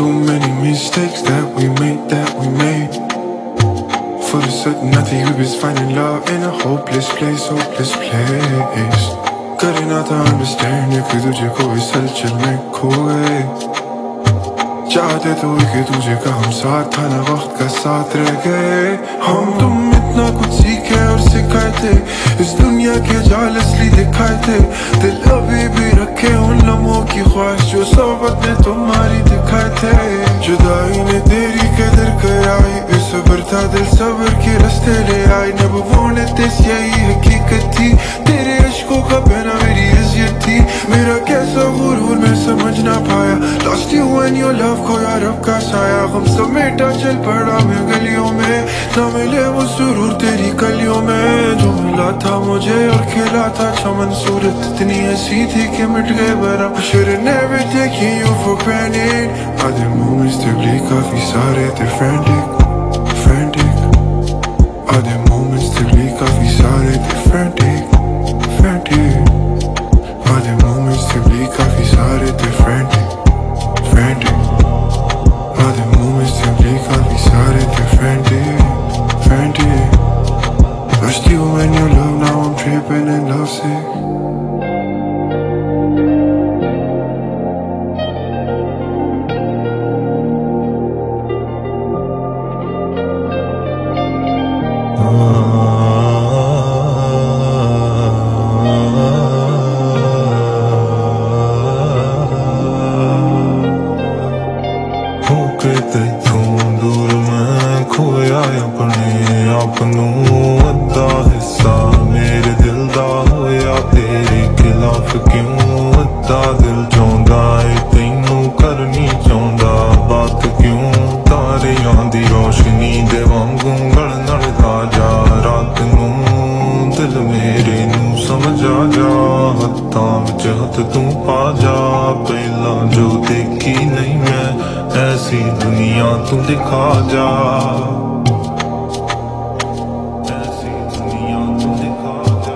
too many mistakes that we made. For the certain nothing we was finding love in a hopeless place. करे ना था understand एक दूजे को इस हलचल में खो गए, चाहते तो एक दूजे का हम साथ था ना वक्त का साथ रह गए। हम तुम इतना कुछ सीखे और सिखाए थे, इस दुनिया के जाल असली दिखाए थे। दिल अभी भी रखे उन लम्हों की ख्वाहिश जो सोबत में तुम्हारी दिखाए थे। जुदाई ने तेरी कदर कराई, सबर था दिल सबर के रास्ते ले आई। नबुओं ने तेज यही हकीकत थी, तेरे इश्कों का बहना मेरी इज्जत थी। मेरा कैसा गुरूर मैं समझ ना पाया, lost you and your love खोया रब का साया। हम समेटा चल पड़ा मैं गलियों में, ना मिले वो सुरूर तेरी कलियों में। जो मिला था मुझे और खिला था चमन, सूरत इतनी ऐसी थी कि मिट गए बरम। Should have never taken you for granted, आधे moments तकली काफी सारे थे frantic। आधे moments तकली काफी सारे थे frantic। आधे moments तकली काफी सारे थे frantic। आधे moments तकली काफी सारे थे frantic। Lost you and your love, now I'm tripping and lovesick। दूर मैं खोया अपने आप नूं, अद्धा हिस्सा मेरे दिल दा होया तेरे खिलाफ क्यों। अद्धा दिल चाहुंदा है तैनू करनी चाहुंदा बात क्यों। तारियां दी रोशनी दे वांगू गल नाल जा रात नूं, दिल मेरे नूं समझ आ जा। हत्थां विच हत्थ तू पा जा, पहला जो देखी नहीं मैं ऐसी दुनिया तू दिखा जा। ऐसी दुनिया तू दिखा जा।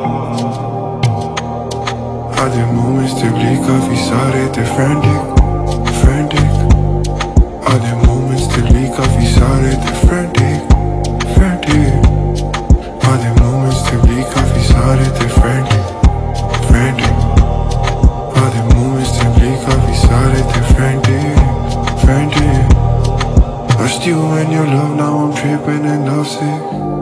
आधे moments तकली काफी सारे थे frantic। आधे moments तकली काफी सारे थे frantic। आधे moments तकली काफी सारे थे frantic। आधे moments तकली काफी सारे थे frantic। Lost you and your love, now I'm tripping and lovesick।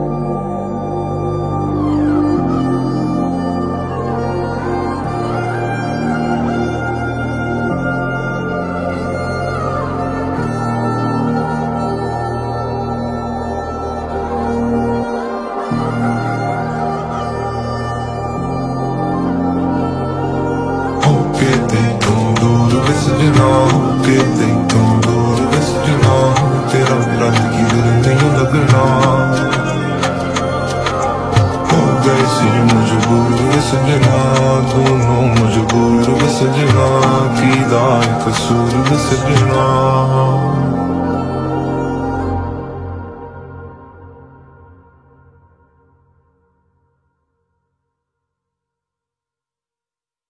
होके ते तू दूर विस जना, होके ते तू दूर विस जना। तेरा मेरा की दिल नहीं लगना, हो गए सी मजबूर वे सजना। दोनों मजबूर वे सजना, कीदा कसूर वे सजना।